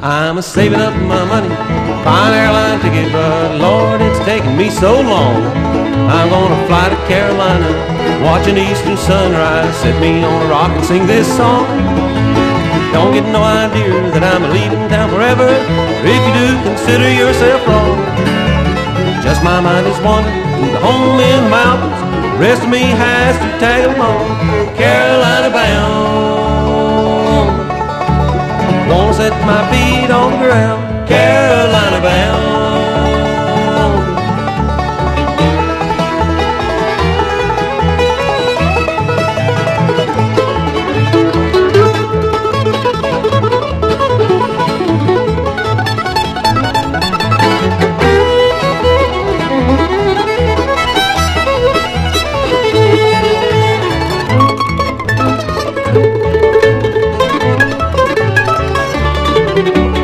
I'm saving up my money, buying an airline ticket, but Lord, it's taking me so long. I'm gonna fly to Carolina, watch an eastern sunrise, set me on a rock and sing this song. Don't get no idea that I'm leaving town forever. If you do, consider yourself wrong. Just my mind is wandering to the home in the mountains. The rest of me has to tag along. Carolina bound, wanna set my feet on the ground.